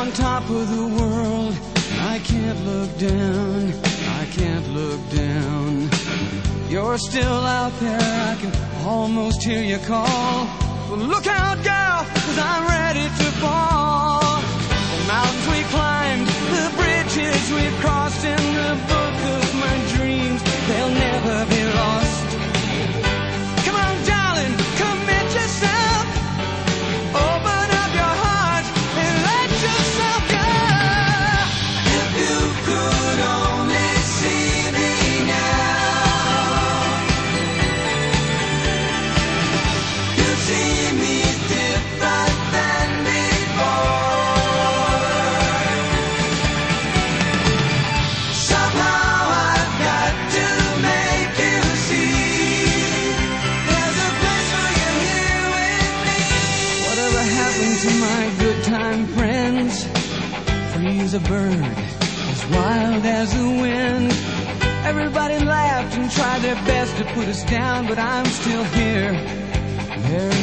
on top of the world. I can't look down, I can't look down. You're still out there, I can almost hear you call. Well, look out, girl, 'cause I'm ready to fall. The mountains we climbed, the bridges we've crossed, in the book of my dreams, they'll never be lost. Come on, darling, commit yourself. Open up your heart and let yourself go. If you could only see me now, you'd see me different than before. Somehow I've got to make you see there's a place for you here with me. Whatever happened to my good time friends? Free's a bird as wild as the wind. Everybody laughed and tried their best to put us down, but I'm still here. There